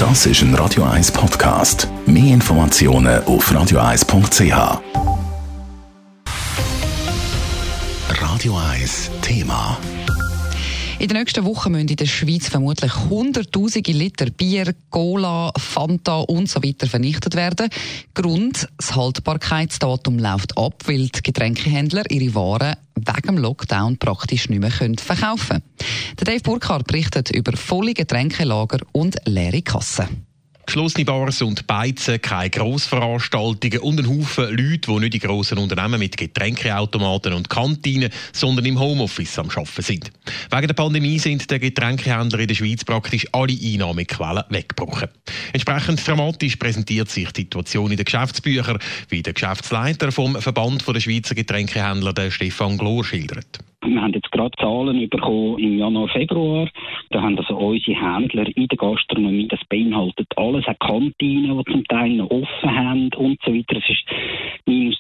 Das ist ein Radio 1 Podcast. Mehr Informationen auf radio1.ch. Radio 1 Thema. In den nächsten Wochen müssen in der Schweiz vermutlich hunderttausende Liter Bier, Cola, Fanta und so weiter vernichtet werden. Grund: das Haltbarkeitsdatum läuft ab, weil die Getränkehändler ihre Waren wegen dem Lockdown praktisch nicht mehr verkaufen können. Der Dave Burkhardt berichtet über volle Getränkelager und leere Kassen. Geschlossene Bars und Beizen, keine Grossveranstaltungen und ein Haufen Leute, die nicht in grossen Unternehmen mit Getränkeautomaten und Kantinen, sondern im Homeoffice am Arbeiten sind. Wegen der Pandemie sind den Getränkehändlern in der Schweiz praktisch alle Einnahmequellen weggebrochen. Entsprechend dramatisch präsentiert sich die Situation in den Geschäftsbüchern, wie der Geschäftsleiter vom Verband der Schweizer Getränkehändler, der Stefan Glor, schildert. Wir haben jetzt gerade Zahlen bekommen im Januar, Februar. Da haben also unsere Händler in der Gastronomie, das beinhaltet alles, auch Kantinen, die zum Teil noch offen haben und so weiter. Das ist minus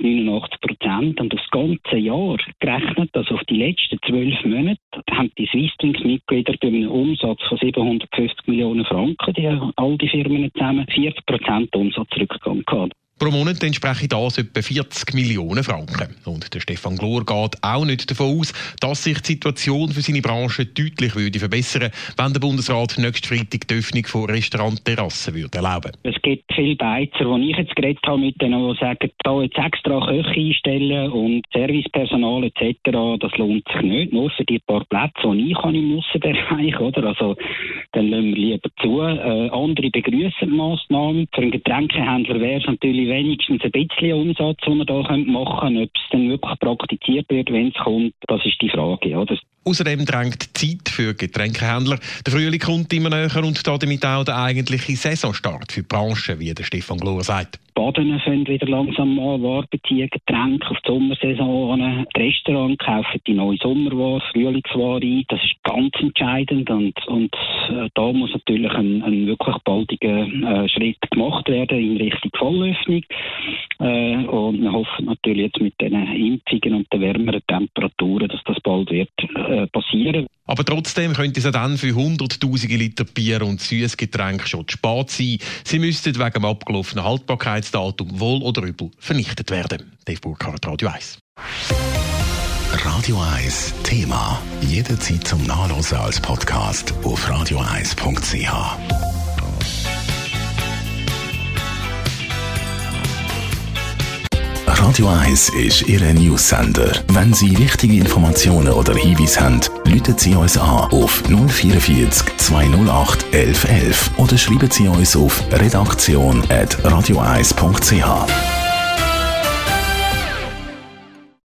89%. Und aufs ganze Jahr gerechnet, also auf die letzten 12 Monate, haben die Swissdrinks-Mitglieder bei einem Umsatz von 750 Millionen Franken, all die Firmen zusammen, 40% Umsatzrückgang gehabt. Pro Monat entspreche das etwa 40 Millionen Franken. Und der Stefan Glor geht auch nicht davon aus, dass sich die Situation für seine Branche deutlich verbessern würde, wenn der Bundesrat nächsten Freitag die Öffnung von Restaurant-Terrassen erlauben würde. Es gibt viele Beizer, die ich jetzt geredet habe mit denen, die sagen, da jetzt extra Köche einstellen und Servicepersonal etc., das lohnt sich nicht, nur für die paar Plätze, die ich habe im Aussenbereich, oder? Also, dann lassen wir lieber zu. Andere begrüßen die Massnahmen. Für einen Getränkehändler wäre es natürlich wenigstens ein bisschen Umsatz, den wir da machen können. Ob es dann wirklich praktiziert wird, wenn es kommt, das ist die Frage. Oder? Außerdem drängt die Zeit für Getränkehändler. Der Frühling kommt immer näher und damit auch der eigentliche Saisonstart für die Branche, wie der Stefan Glor sagt. Baden fangen wieder langsam an, Ware beziehen, Getränke auf die Sommersaison an. Die Restaurants kaufen die neue Sommerware, Frühlingsware ein. Das ist ganz entscheidend und da muss natürlich ein wirklich baldiger Schritt gemacht werden in Richtung Vollöffnung. Und wir hoffen natürlich jetzt mit den Impfungen und den wärmeren Temperaturen, dass das bald wird passieren. Aber trotzdem könnte es dann für hunderttausende Liter Bier und Süßgetränke schon zu spät sein. Sie müssten wegen dem abgelaufenen Haltbarkeitsdatum wohl oder übel vernichtet werden. Dave Burkhardt, Radio 1. Radio 1 Thema. Jederzeit zum Nachlesen als Podcast auf radio1.ch. Radio 1 ist Ihr News-Sender. Wenn Sie wichtige Informationen oder Hinweise haben, rufen Sie uns an auf 044 208 1111 oder schreiben Sie uns auf redaktion@radio1.ch.